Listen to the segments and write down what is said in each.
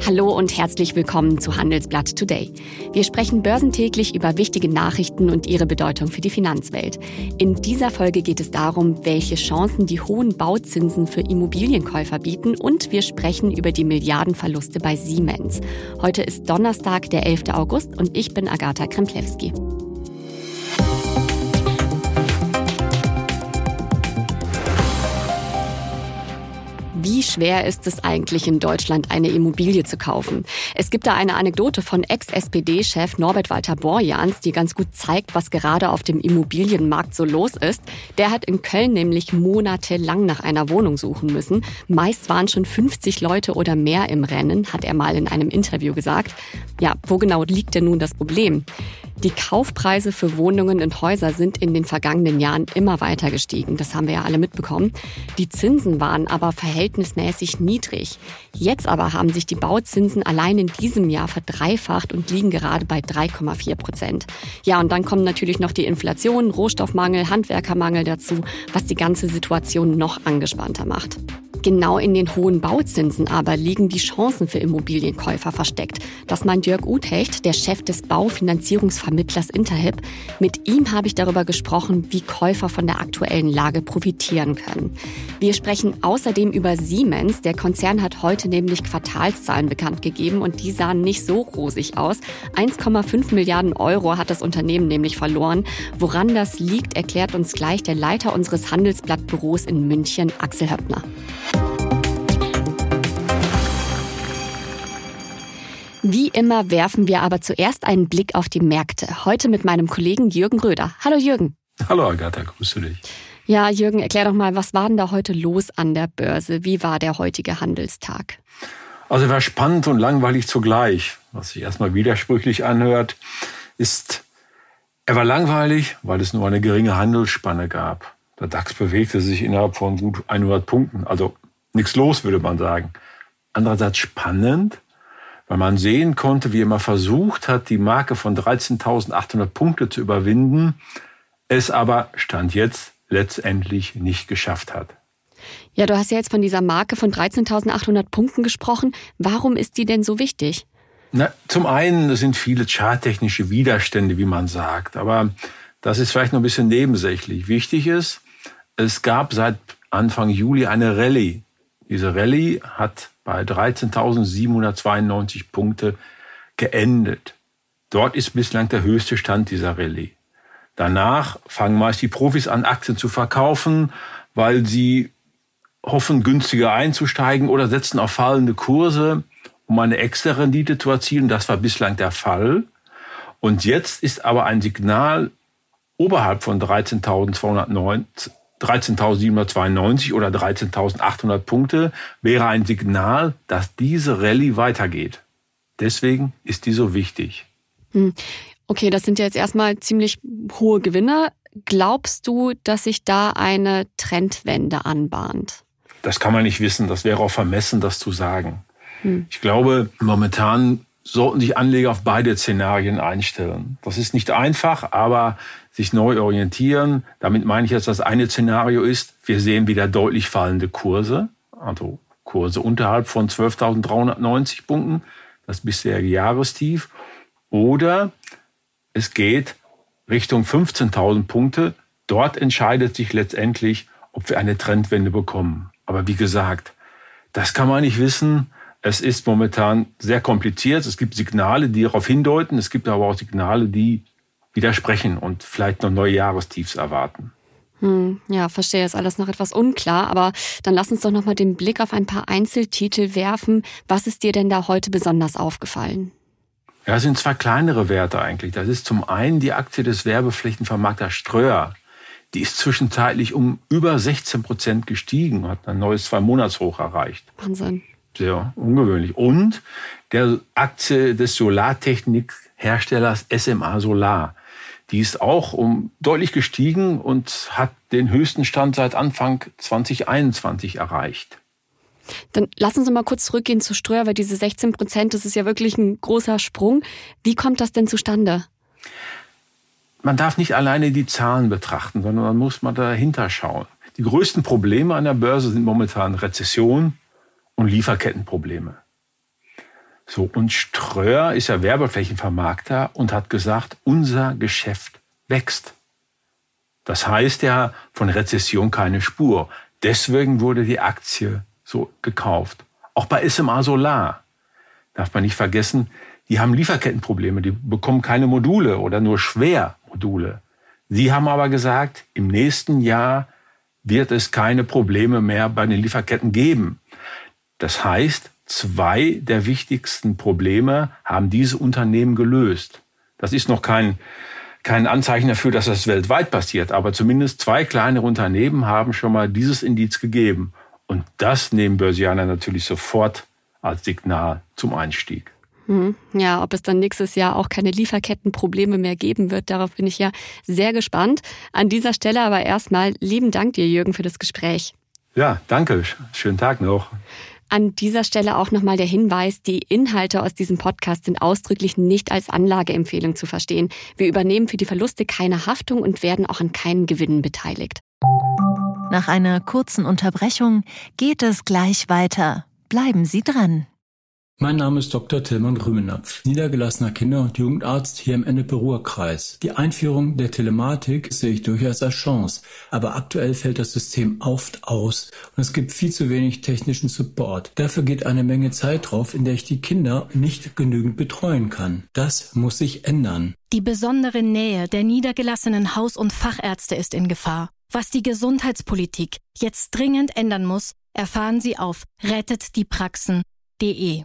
Hallo und herzlich willkommen zu Handelsblatt Today. Wir sprechen börsentäglich über wichtige Nachrichten und ihre Bedeutung für die Finanzwelt. In dieser Folge geht es darum, welche Chancen die hohen Bauzinsen für Immobilienkäufer bieten, und wir sprechen über die Milliardenverluste bei Siemens. Heute ist Donnerstag, der 11. August, und ich bin Agatha Kremplewski. Wie schwer ist es eigentlich in Deutschland, eine Immobilie zu kaufen? Es gibt da eine Anekdote von Ex-SPD-Chef Norbert Walter Borjans, die ganz gut zeigt, was gerade auf dem Immobilienmarkt so los ist. Der hat in Köln nämlich monatelang nach einer Wohnung suchen müssen. Meist waren schon 50 Leute oder mehr im Rennen, hat er mal in einem Interview gesagt. Ja, wo genau liegt denn nun das Problem? Die Kaufpreise für Wohnungen und Häuser sind in den vergangenen Jahren immer weiter gestiegen. Das haben wir ja alle mitbekommen. Die Zinsen waren aber verhältnismäßig niedrig. Jetzt aber haben sich die Bauzinsen allein in diesem Jahr verdreifacht und liegen gerade bei 3,4%. Ja, und dann kommen natürlich noch die Inflation, Rohstoffmangel, Handwerkermangel dazu, was die ganze Situation noch angespannter macht. Genau in den hohen Bauzinsen aber liegen die Chancen für Immobilienkäufer versteckt. Das meint Jörg Uthecht, der Chef des Baufinanzierungsvermittlers Interhyp. Mit ihm habe ich darüber gesprochen, wie Käufer von der aktuellen Lage profitieren können. Wir sprechen außerdem über Siemens. Der Konzern hat heute nämlich Quartalszahlen bekannt gegeben und die sahen nicht so rosig aus. 1,5 Milliarden Euro hat das Unternehmen nämlich verloren. Woran das liegt, erklärt uns gleich der Leiter unseres Handelsblattbüros in München, Axel Höppner. Wie immer werfen wir aber zuerst einen Blick auf die Märkte. Heute mit meinem Kollegen Jürgen Röder. Hallo Jürgen. Hallo Agatha, grüße dich. Ja, Jürgen, erklär doch mal, was war denn da heute los an der Börse? Wie war der heutige Handelstag? Also er war spannend und langweilig zugleich. Was sich erstmal widersprüchlich anhört, ist, er war langweilig, weil es nur eine geringe Handelsspanne gab. Der DAX bewegte sich innerhalb von gut 100 Punkten. Also nichts los, würde man sagen. Andererseits spannend, weil man sehen konnte, wie er mal versucht hat, die Marke von 13.800 Punkte zu überwinden, es aber, Stand jetzt, letztendlich nicht geschafft hat. Ja, du hast ja jetzt von dieser Marke von 13.800 Punkten gesprochen. Warum ist die denn so wichtig? Na, zum einen, es sind viele charttechnische Widerstände, wie man sagt. Aber das ist vielleicht noch ein bisschen nebensächlich. Wichtig ist, es gab seit Anfang Juli eine Rallye. Diese Rallye hat bei 13.792 Punkte geendet. Dort ist bislang der höchste Stand dieser Rallye. Danach fangen meist die Profis an, Aktien zu verkaufen, weil sie hoffen, günstiger einzusteigen oder setzen auf fallende Kurse, um eine extra Rendite zu erzielen. Das war bislang der Fall. Und jetzt ist aber ein Signal oberhalb von 13.792 oder 13.800 Punkte wäre ein Signal, dass diese Rallye weitergeht. Deswegen ist die so wichtig. Okay, das sind ja jetzt erstmal ziemlich hohe Gewinne. Glaubst du, dass sich da eine Trendwende anbahnt? Das kann man nicht wissen. Das wäre auch vermessen, das zu sagen. Ich glaube, momentan sollten sich Anleger auf beide Szenarien einstellen. Das ist nicht einfach, aber sich neu orientieren. Damit meine ich jetzt, das eine Szenario ist, wir sehen wieder deutlich fallende Kurse, also Kurse unterhalb von 12.390 Punkten, das bisherige Jahrestief. Oder es geht Richtung 15.000 Punkte. Dort entscheidet sich letztendlich, ob wir eine Trendwende bekommen. Aber wie gesagt, das kann man nicht wissen. Es ist momentan sehr kompliziert. Es gibt Signale, die darauf hindeuten. Es gibt aber auch Signale, die widersprechen und vielleicht noch neue Jahrestiefs erwarten. Ja, verstehe, ist alles noch etwas unklar. Aber dann lass uns doch noch mal den Blick auf ein paar Einzeltitel werfen. Was ist dir denn da heute besonders aufgefallen? Ja, es sind zwei kleinere Werte eigentlich. Das ist zum einen die Aktie des Werbeflächenvermarkters Ströer. Die ist zwischenzeitlich um über 16% gestiegen und hat ein neues 2-Monatshoch erreicht. Wahnsinn. Sehr ungewöhnlich. Und der Aktie des Solartechnikherstellers SMA Solar. Die ist auch deutlich gestiegen und hat den höchsten Stand seit Anfang 2021 erreicht. Dann lass uns mal kurz zurückgehen zu Ströer, weil diese 16%, das ist ja wirklich ein großer Sprung. Wie kommt das denn zustande? Man darf nicht alleine die Zahlen betrachten, sondern man muss mal dahinter schauen. Die größten Probleme an der Börse sind momentan Rezession und Lieferkettenprobleme. So, und Ströer ist ja Werbeflächenvermarkter und hat gesagt, unser Geschäft wächst. Das heißt ja von Rezession keine Spur. Deswegen wurde die Aktie so gekauft. Auch bei SMA Solar darf man nicht vergessen, die haben Lieferkettenprobleme, die bekommen keine Module oder nur schwer Module. Sie haben aber gesagt, im nächsten Jahr wird es keine Probleme mehr bei den Lieferketten geben. Das heißt, 2 der wichtigsten Probleme haben diese Unternehmen gelöst. Das ist noch kein Anzeichen dafür, dass das weltweit passiert, aber zumindest 2 kleinere Unternehmen haben schon mal dieses Indiz gegeben. Und das nehmen Börsianer natürlich sofort als Signal zum Einstieg. Ja, ob es dann nächstes Jahr auch keine Lieferkettenprobleme mehr geben wird, darauf bin ich ja sehr gespannt. An dieser Stelle aber erstmal lieben Dank dir, Jürgen, für das Gespräch. Ja, danke. Schönen Tag noch. An dieser Stelle auch nochmal der Hinweis, die Inhalte aus diesem Podcast sind ausdrücklich nicht als Anlageempfehlung zu verstehen. Wir übernehmen für die Verluste keine Haftung und werden auch an keinen Gewinnen beteiligt. Nach einer kurzen Unterbrechung geht es gleich weiter. Bleiben Sie dran. Mein Name ist Dr. Tilman Rümenapf, niedergelassener Kinder- und Jugendarzt hier im Ennepe-Ruhr-Kreis. Die Einführung der Telematik sehe ich durchaus als Chance, aber aktuell fällt das System oft aus und es gibt viel zu wenig technischen Support. Dafür geht eine Menge Zeit drauf, in der ich die Kinder nicht genügend betreuen kann. Das muss sich ändern. Die besondere Nähe der niedergelassenen Haus- und Fachärzte ist in Gefahr. Was die Gesundheitspolitik jetzt dringend ändern muss, erfahren Sie auf rettetdiepraxen.de.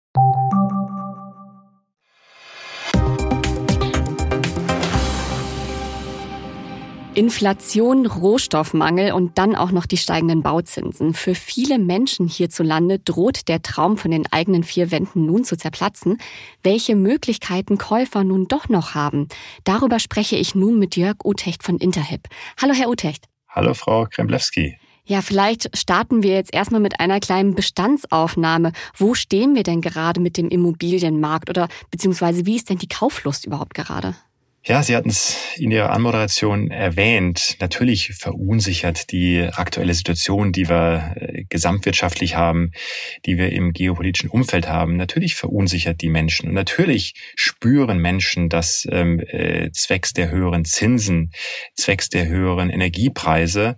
Inflation, Rohstoffmangel und dann auch noch die steigenden Bauzinsen. Für viele Menschen hierzulande droht der Traum von den eigenen 4 Wänden nun zu zerplatzen. Welche Möglichkeiten Käufer nun doch noch haben, darüber spreche ich nun mit Jörg Utecht von Interhyp. Hallo, Herr Utecht. Hallo, Frau Kremlewski. Ja, vielleicht starten wir jetzt erstmal mit einer kleinen Bestandsaufnahme. Wo stehen wir denn gerade mit dem Immobilienmarkt oder beziehungsweise wie ist denn die Kauflust überhaupt gerade? Ja, Sie hatten es in Ihrer Anmoderation erwähnt. Natürlich verunsichert die aktuelle Situation, die wir gesamtwirtschaftlich haben, die wir im geopolitischen Umfeld haben. Natürlich verunsichert die Menschen. Und natürlich spüren Menschen, dass zwecks der höheren Zinsen, zwecks der höheren Energiepreise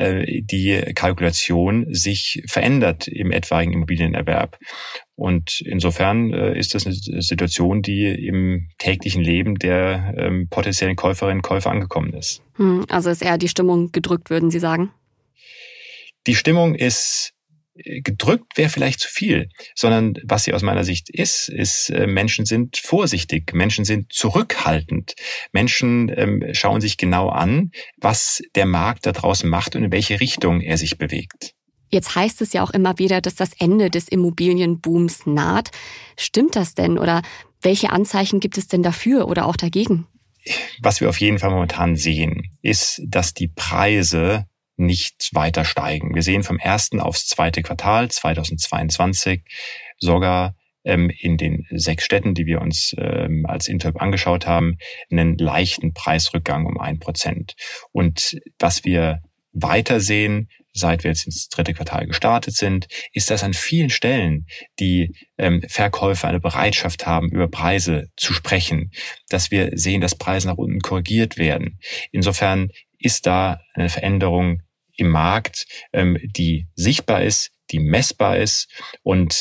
die Kalkulation sich verändert im etwaigen Immobilienerwerb. Und insofern ist das eine Situation, die im täglichen Leben der potenziellen Käuferinnen und Käufer angekommen ist. Also ist eher die Stimmung gedrückt, würden Sie sagen? Die Stimmung ist gedrückt, wäre vielleicht zu viel, sondern was sie aus meiner Sicht ist Menschen sind vorsichtig, Menschen sind zurückhaltend. Menschen schauen sich genau an, was der Markt da draußen macht und in welche Richtung er sich bewegt. Jetzt heißt es ja auch immer wieder, dass das Ende des Immobilienbooms naht. Stimmt das denn oder welche Anzeichen gibt es denn dafür oder auch dagegen? Was wir auf jeden Fall momentan sehen, ist, dass die Preise nicht weiter steigen. Wir sehen vom 1. aufs 2. Quartal 2022 sogar in den 6 Städten, die wir uns als Interhyp angeschaut haben, einen leichten Preisrückgang um 1%. Und was wir weiter sehen, seit wir jetzt ins 3. Quartal gestartet sind, ist, dass an vielen Stellen die Verkäufer eine Bereitschaft haben, über Preise zu sprechen, dass wir sehen, dass Preise nach unten korrigiert werden. Insofern ist da eine Veränderung im Markt, die sichtbar ist, die messbar ist und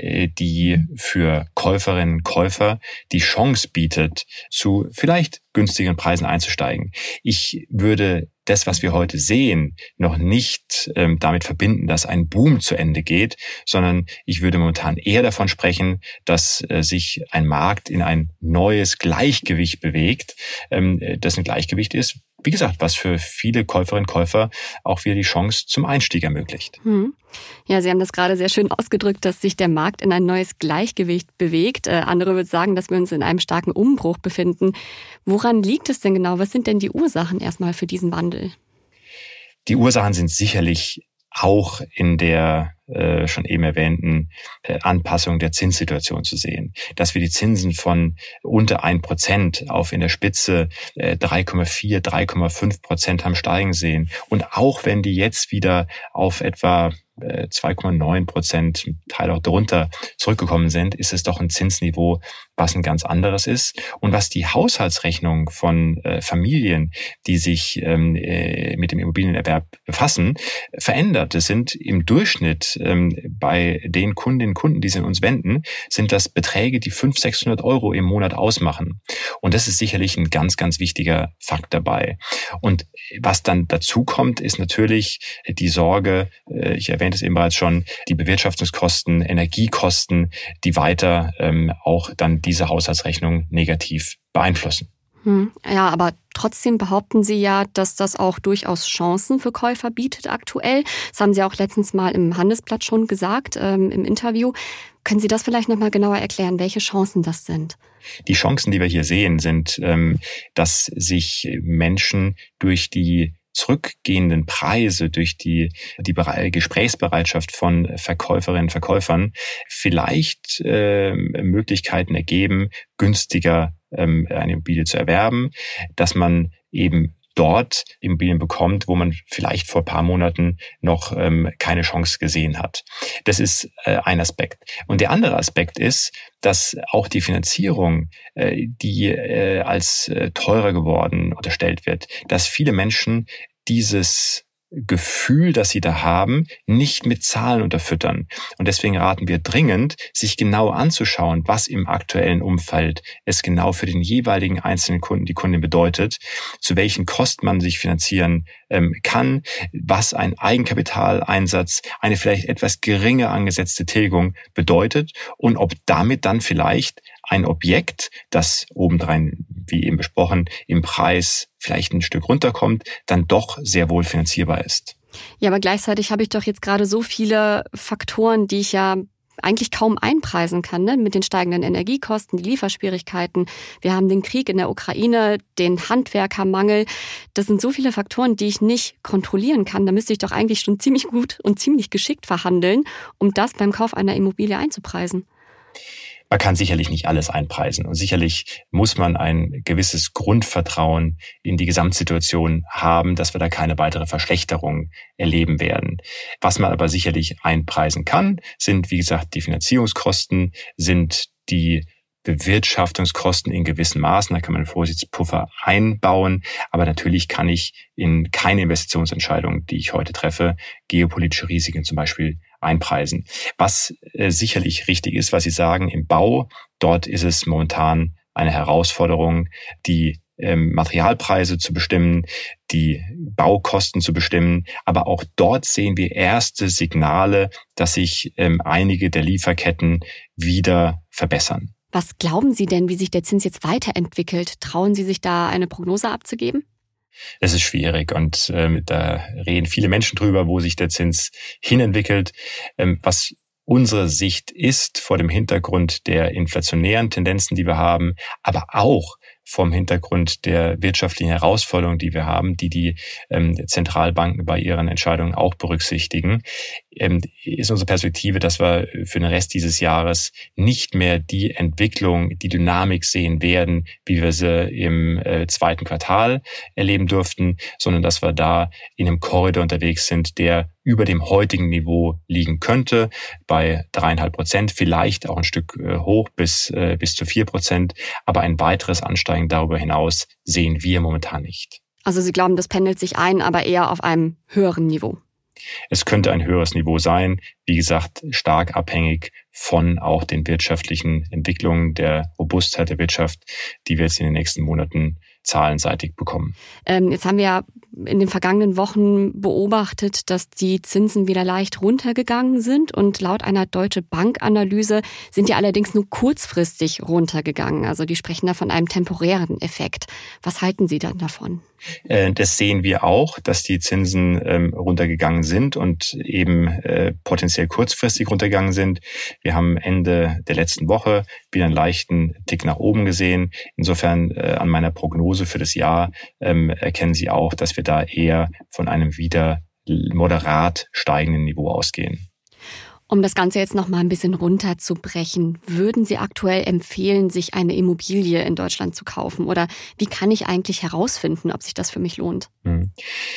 die für Käuferinnen und Käufer die Chance bietet, zu vielleicht günstigen Preisen einzusteigen. Ich würde das, was wir heute sehen, noch nicht damit verbinden, dass ein Boom zu Ende geht, sondern ich würde momentan eher davon sprechen, dass sich ein Markt in ein neues Gleichgewicht bewegt, das ein Gleichgewicht ist, wie gesagt, was für viele Käuferinnen und Käufer auch wieder die Chance zum Einstieg ermöglicht. Ja, Sie haben das gerade sehr schön ausgedrückt, dass sich der Markt in ein neues Gleichgewicht bewegt. Andere würden sagen, dass wir uns in einem starken Umbruch befinden. Woran liegt es denn genau? Was sind denn die Ursachen erstmal für diesen Wandel? Die Ursachen sind sicherlich auch in der schon eben erwähnten Anpassung der Zinssituation zu sehen. Dass wir die Zinsen von unter 1% auf in der Spitze 3,4, 3,5% haben steigen sehen. Und auch wenn die jetzt wieder auf etwa 2,9%, Teil auch darunter zurückgekommen sind, ist es doch ein Zinsniveau, was ein ganz anderes ist. Und was die Haushaltsrechnung von Familien, die sich mit dem Immobilienerwerb befassen, verändert. Es sind im Durchschnitt bei den Kundinnen und Kunden, die sich an uns wenden, sind das Beträge, die 500-600 Euro im Monat ausmachen. Und das ist sicherlich ein ganz, ganz wichtiger Fakt dabei. Und was dann dazu kommt, ist natürlich die Sorge, ich erwähnte es eben bereits schon, die Bewirtschaftungskosten, Energiekosten, die weiter auch dann diese Haushaltsrechnung negativ beeinflussen. Ja, aber trotzdem behaupten Sie ja, dass das auch durchaus Chancen für Käufer bietet aktuell. Das haben Sie auch letztens mal im Handelsblatt schon gesagt, im Interview. Können Sie das vielleicht nochmal genauer erklären, welche Chancen das sind? Die Chancen, die wir hier sehen, sind, dass sich Menschen durch die zurückgehenden Preise, durch die Gesprächsbereitschaft von Verkäuferinnen und Verkäufern vielleicht Möglichkeiten ergeben, günstiger eine Immobilie zu erwerben, dass man eben dort Immobilien bekommt, wo man vielleicht vor ein paar Monaten noch keine Chance gesehen hat. Das ist ein Aspekt. Und der andere Aspekt ist, dass auch die Finanzierung, die als teurer geworden unterstellt wird, dass viele Menschen dieses Gefühl, das sie da haben, nicht mit Zahlen unterfüttern. Und deswegen raten wir dringend, sich genau anzuschauen, was im aktuellen Umfeld es genau für den jeweiligen einzelnen Kunden, die Kundin bedeutet, zu welchen Kosten man sich finanzieren kann, was ein Eigenkapitaleinsatz, eine vielleicht etwas geringer angesetzte Tilgung bedeutet und ob damit dann vielleicht ein Objekt, das obendrein, wie eben besprochen, im Preis vielleicht ein Stück runterkommt, dann doch sehr wohl finanzierbar ist. Ja, aber gleichzeitig habe ich doch jetzt gerade so viele Faktoren, die ich ja eigentlich kaum einpreisen kann, ne? Mit den steigenden Energiekosten, die Lieferschwierigkeiten. Wir haben den Krieg in der Ukraine, den Handwerkermangel. Das sind so viele Faktoren, die ich nicht kontrollieren kann. Da müsste ich doch eigentlich schon ziemlich gut und ziemlich geschickt verhandeln, um das beim Kauf einer Immobilie einzupreisen. Man kann sicherlich nicht alles einpreisen und sicherlich muss man ein gewisses Grundvertrauen in die Gesamtsituation haben, dass wir da keine weitere Verschlechterung erleben werden. Was man aber sicherlich einpreisen kann, sind, wie gesagt, die Finanzierungskosten, sind die Bewirtschaftungskosten in gewissen Maßen. Da kann man einen Vorsichtspuffer einbauen. Aber natürlich kann ich in keine Investitionsentscheidung, die ich heute treffe, geopolitische Risiken zum Beispiel einpreisen. Was sicherlich richtig ist, was Sie sagen, im Bau, dort ist es momentan eine Herausforderung, die Materialpreise zu bestimmen, die Baukosten zu bestimmen. Aber auch dort sehen wir erste Signale, dass sich einige der Lieferketten wieder verbessern. Was glauben Sie denn, wie sich der Zins jetzt weiterentwickelt? Trauen Sie sich da eine Prognose abzugeben? Es ist schwierig und da reden viele Menschen drüber, wo sich der Zins hinentwickelt. Was unsere Sicht ist vor dem Hintergrund der inflationären Tendenzen, die wir haben, aber auch vom Hintergrund der wirtschaftlichen Herausforderungen, die wir haben, die Zentralbanken bei ihren Entscheidungen auch berücksichtigen, ist unsere Perspektive, dass wir für den Rest dieses Jahres nicht mehr die Entwicklung, die Dynamik sehen werden, wie wir sie im zweiten Quartal erleben durften, sondern dass wir da in einem Korridor unterwegs sind, der über dem heutigen Niveau liegen könnte, bei 3,5%, vielleicht auch ein Stück hoch bis zu 4%, aber ein weiteres Ansteigen darüber hinaus sehen wir momentan nicht. Also Sie glauben, das pendelt sich ein, aber eher auf einem höheren Niveau? Es könnte ein höheres Niveau sein, wie gesagt, stark abhängig von auch den wirtschaftlichen Entwicklungen, der Robustheit der Wirtschaft, die wir jetzt in den nächsten Monaten zahlenseitig bekommen. Jetzt haben wir ja in den vergangenen Wochen beobachtet, dass die Zinsen wieder leicht runtergegangen sind und laut einer Deutsche Bank-Analyse sind die allerdings nur kurzfristig runtergegangen. Also die sprechen da von einem temporären Effekt. Was halten Sie dann davon? Das sehen wir auch, dass die Zinsen runtergegangen sind und eben potenziell kurzfristig runtergegangen sind. Wir haben Ende der letzten Woche wieder einen leichten Tick nach oben gesehen. Insofern an meiner Prognose für das Jahr erkennen Sie auch, dass wir da eher von einem wieder moderat steigenden Niveau ausgehen. Um das Ganze jetzt noch mal ein bisschen runterzubrechen, würden Sie aktuell empfehlen, sich eine Immobilie in Deutschland zu kaufen? Oder wie kann ich eigentlich herausfinden, ob sich das für mich lohnt?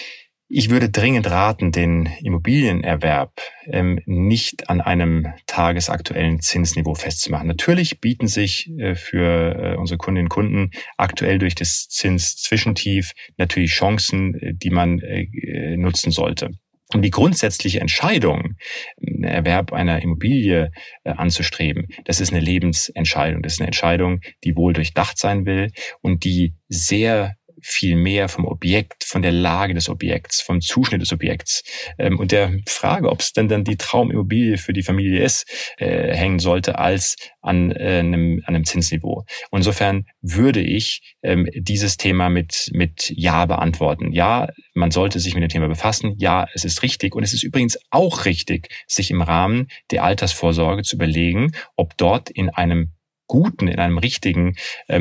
Ich würde dringend raten, den Immobilienerwerb nicht an einem tagesaktuellen Zinsniveau festzumachen. Natürlich bieten sich für unsere Kundinnen und Kunden aktuell durch das Zinszwischentief natürlich Chancen, die man nutzen sollte. Um die grundsätzliche Entscheidung, einen Erwerb einer Immobilie anzustreben, das ist eine Lebensentscheidung. Das ist eine Entscheidung, die wohl durchdacht sein will und die sehr viel mehr vom Objekt, von der Lage des Objekts, vom Zuschnitt des Objekts und der Frage, ob es denn dann die Traumimmobilie für die Familie ist, hängen sollte, als an einem Zinsniveau. Und insofern würde ich dieses Thema mit Ja beantworten. Ja, man sollte sich mit dem Thema befassen. Ja, es ist richtig. Und es ist übrigens auch richtig, sich im Rahmen der Altersvorsorge zu überlegen, ob dort in einem richtigen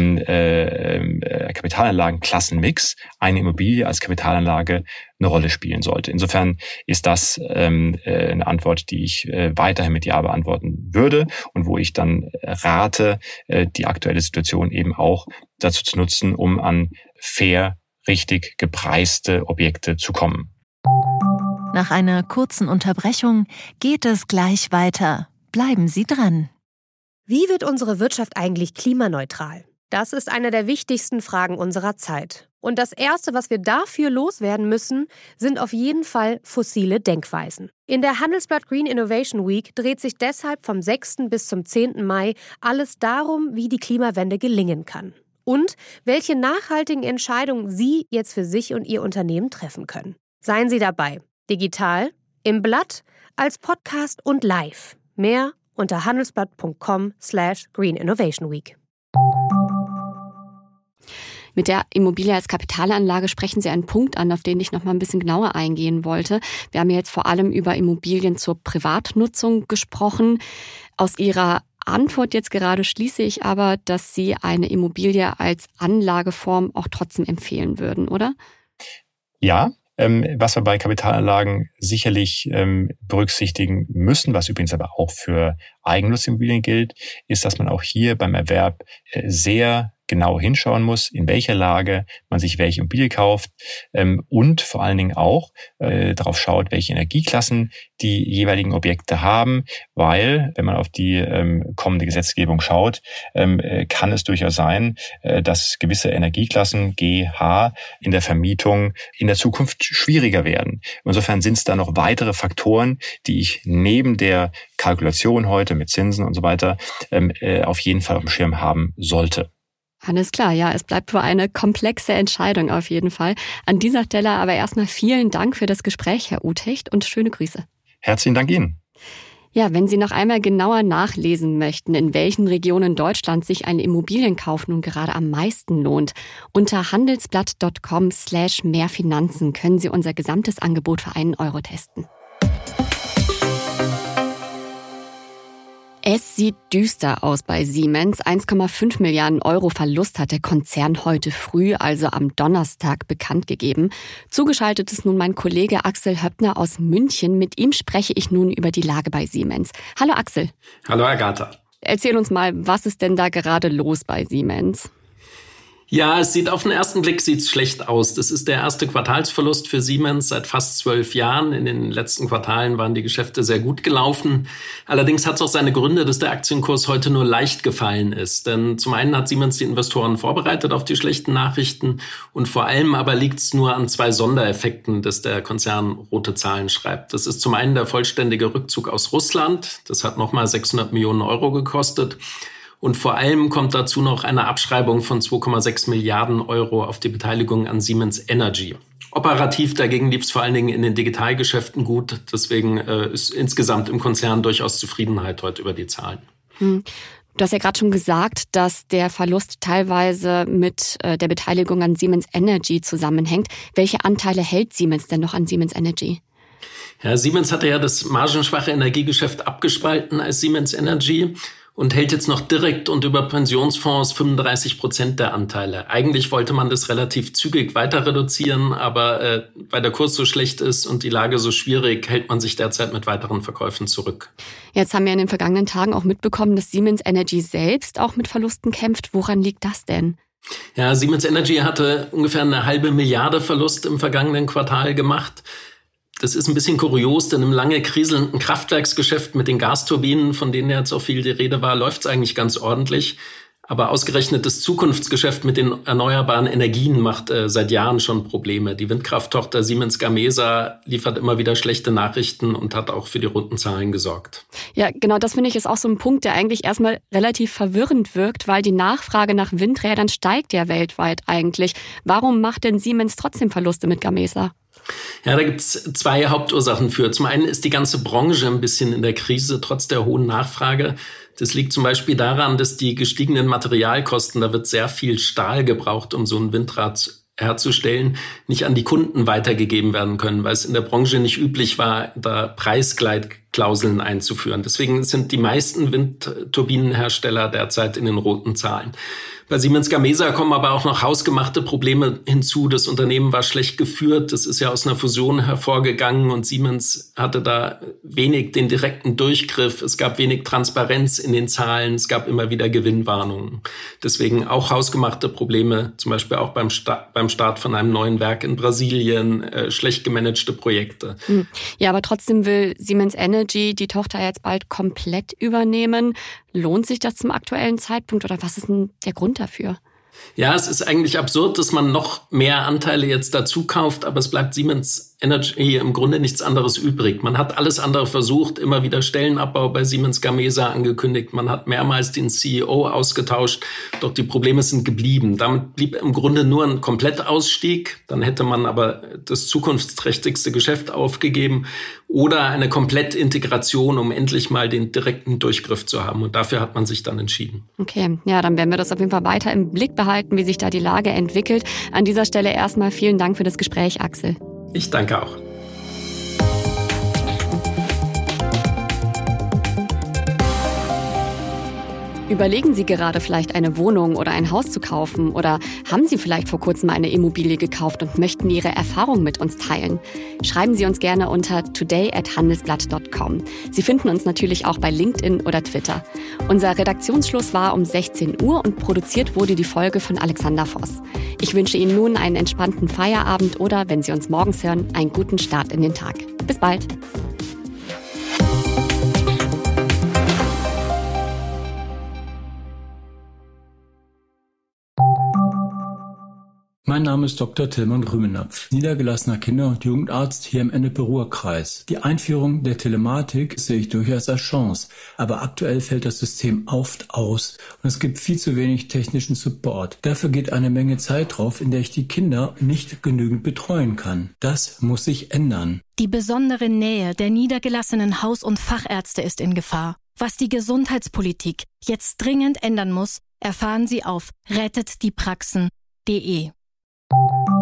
Kapitalanlagenklassenmix eine Immobilie als Kapitalanlage eine Rolle spielen sollte. Insofern ist das eine Antwort, die ich weiterhin mit Ja beantworten würde und wo ich dann rate, die aktuelle Situation eben auch dazu zu nutzen, um an fair, richtig gepreiste Objekte zu kommen. Nach einer kurzen Unterbrechung geht es gleich weiter. Bleiben Sie dran. Wie wird unsere Wirtschaft eigentlich klimaneutral? Das ist eine der wichtigsten Fragen unserer Zeit. Und das Erste, was wir dafür loswerden müssen, sind auf jeden Fall fossile Denkweisen. In der Handelsblatt Green Innovation Week dreht sich deshalb vom 6. bis zum 10. Mai alles darum, wie die Klimawende gelingen kann. Und welche nachhaltigen Entscheidungen Sie jetzt für sich und Ihr Unternehmen treffen können. Seien Sie dabei. Digital, im Blatt, als Podcast und live. Mehr unter handelsblatt.com/Green Innovation Week. Mit der Immobilie als Kapitalanlage sprechen Sie einen Punkt an, auf den ich noch mal ein bisschen genauer eingehen wollte. Wir haben jetzt vor allem über Immobilien zur Privatnutzung gesprochen. Aus Ihrer Antwort jetzt gerade schließe ich aber, dass Sie eine Immobilie als Anlageform auch trotzdem empfehlen würden, oder? Ja. Was wir bei Kapitalanlagen sicherlich berücksichtigen müssen, was übrigens aber auch für Eigennutzeimmobilien gilt, ist, dass man auch hier beim Erwerb sehr genau hinschauen muss, in welcher Lage man sich welche Immobilie kauft und vor allen Dingen auch darauf schaut, welche Energieklassen die jeweiligen Objekte haben, weil, wenn man auf die kommende Gesetzgebung schaut, kann es durchaus sein, dass gewisse Energieklassen G, H in der Vermietung in der Zukunft schwieriger werden. Insofern sind es da noch weitere Faktoren, die ich neben der Kalkulation heute mit Zinsen und so weiter auf jeden Fall auf dem Schirm haben sollte. Alles klar, ja, es bleibt wohl eine komplexe Entscheidung auf jeden Fall. An dieser Stelle aber erstmal vielen Dank für das Gespräch, Herr Uthecht, und schöne Grüße. Herzlichen Dank Ihnen. Ja, wenn Sie noch einmal genauer nachlesen möchten, in welchen Regionen Deutschlands sich ein Immobilienkauf nun gerade am meisten lohnt, unter handelsblatt.com/mehrfinanzen können Sie unser gesamtes Angebot für €1 testen. Es sieht düster aus bei Siemens. 1,5 Milliarden € Verlust hat der Konzern heute früh, also am Donnerstag, bekannt gegeben. Zugeschaltet ist nun mein Kollege Axel Höppner aus München. Mit ihm spreche ich nun über die Lage bei Siemens. Hallo Axel. Hallo Agatha. Erzähl uns mal, was ist denn da gerade los bei Siemens? Ja, es sieht auf den ersten Blick schlecht aus. Das ist der erste Quartalsverlust für Siemens seit fast 12 Jahren. In den letzten Quartalen waren die Geschäfte sehr gut gelaufen. Allerdings hat es auch seine Gründe, dass der Aktienkurs heute nur leicht gefallen ist. Denn zum einen hat Siemens die Investoren vorbereitet auf die schlechten Nachrichten und vor allem aber liegt es nur an 2 Sondereffekten, dass der Konzern rote Zahlen schreibt. Das ist zum einen der vollständige Rückzug aus Russland. Das hat nochmal 600 Millionen € gekostet. Und vor allem kommt dazu noch eine Abschreibung von 2,6 Milliarden € auf die Beteiligung an Siemens Energy. Operativ dagegen lief es vor allen Dingen in den Digitalgeschäften gut. Deswegen ist insgesamt im Konzern durchaus Zufriedenheit heute über die Zahlen. Du hast ja gerade schon gesagt, dass der Verlust teilweise mit der Beteiligung an Siemens Energy zusammenhängt. Welche Anteile hält Siemens denn noch an Siemens Energy? Ja, Siemens hatte ja das margenschwache Energiegeschäft abgespalten als Siemens Energy und hält jetzt noch direkt und über Pensionsfonds 35% der Anteile. Eigentlich wollte man das relativ zügig weiter reduzieren, aber weil der Kurs so schlecht ist und die Lage so schwierig, hält man sich derzeit mit weiteren Verkäufen zurück. Jetzt haben wir in den vergangenen Tagen auch mitbekommen, dass Siemens Energy selbst auch mit Verlusten kämpft. Woran liegt das denn? Ja, Siemens Energy hatte ungefähr 1/2 Milliarde Verlust im vergangenen Quartal gemacht. Das ist ein bisschen kurios, denn im lange kriselnden Kraftwerksgeschäft mit den Gasturbinen, von denen jetzt auch viel die Rede war, läuft es eigentlich ganz ordentlich. Aber ausgerechnet das Zukunftsgeschäft mit den erneuerbaren Energien macht seit Jahren schon Probleme. Die Windkrafttochter Siemens Gamesa liefert immer wieder schlechte Nachrichten und hat auch für die runden Zahlen gesorgt. Ja, genau, das finde ich ist auch so ein Punkt, der eigentlich erstmal relativ verwirrend wirkt, weil die Nachfrage nach Windrädern steigt ja weltweit eigentlich. Warum macht denn Siemens trotzdem Verluste mit Gamesa? Ja, da gibt's 2 Hauptursachen für. Zum einen ist die ganze Branche ein bisschen in der Krise, trotz der hohen Nachfrage. Das liegt zum Beispiel daran, dass die gestiegenen Materialkosten, da wird sehr viel Stahl gebraucht, um so ein Windrad herzustellen, nicht an die Kunden weitergegeben werden können, weil es in der Branche nicht üblich war, da Preisgleitklauseln einzuführen. Deswegen sind die meisten Windturbinenhersteller derzeit in den roten Zahlen. Bei Siemens Gamesa kommen aber auch noch hausgemachte Probleme hinzu. Das Unternehmen war schlecht geführt. Das ist ja aus einer Fusion hervorgegangen und Siemens hatte da wenig den direkten Durchgriff. Es gab wenig Transparenz in den Zahlen. Es gab immer wieder Gewinnwarnungen. Deswegen auch hausgemachte Probleme, zum Beispiel auch beim Start von einem neuen Werk in Brasilien, schlecht gemanagte Projekte. Ja, aber trotzdem will Siemens Energy die Tochter jetzt bald komplett übernehmen. Lohnt sich das zum aktuellen Zeitpunkt oder was ist denn der Grund dafür? Ja, es ist eigentlich absurd, dass man noch mehr Anteile jetzt dazu kauft, aber es bleibt Siemens Energy im Grunde nichts anderes übrig. Man hat alles andere versucht, immer wieder Stellenabbau bei Siemens Gamesa angekündigt. Man hat mehrmals den CEO ausgetauscht, doch die Probleme sind geblieben. Damit blieb im Grunde nur ein Komplettausstieg. Dann hätte man aber das zukunftsträchtigste Geschäft aufgegeben oder eine Komplettintegration, um endlich mal den direkten Durchgriff zu haben. Und dafür hat man sich dann entschieden. Okay, ja, dann werden wir das auf jeden Fall weiter im Blick behalten, wie sich da die Lage entwickelt. An dieser Stelle erstmal vielen Dank für das Gespräch, Axel. Ich danke auch. Überlegen Sie gerade vielleicht eine Wohnung oder ein Haus zu kaufen oder haben Sie vielleicht vor kurzem eine Immobilie gekauft und möchten Ihre Erfahrungen mit uns teilen? Schreiben Sie uns gerne unter today@handelsblatt.com. Sie finden uns natürlich auch bei LinkedIn oder Twitter. Unser Redaktionsschluss war um 16 Uhr und produziert wurde die Folge von Alexander Voss. Ich wünsche Ihnen nun einen entspannten Feierabend oder, wenn Sie uns morgens hören, einen guten Start in den Tag. Bis bald! Mein Name ist Dr. Tilman Rümenapf, niedergelassener Kinder- und Jugendarzt hier im Ennepe-Ruhr-Kreis. Die Einführung der Telematik sehe ich durchaus als Chance, aber aktuell fällt das System oft aus und es gibt viel zu wenig technischen Support. Dafür geht eine Menge Zeit drauf, in der ich die Kinder nicht genügend betreuen kann. Das muss sich ändern. Die besondere Nähe der niedergelassenen Haus- und Fachärzte ist in Gefahr. Was die Gesundheitspolitik jetzt dringend ändern muss, erfahren Sie auf rettetdiepraxen.de.